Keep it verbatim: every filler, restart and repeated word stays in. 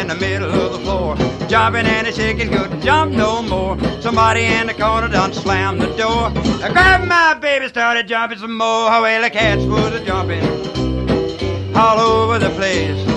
in the middle of the floor. Jumping and the chicken couldn't jump no more. Somebody in the corner done slammed the door. I grabbed my baby, started jumping some more. Well, the cats was a jumping all over the place.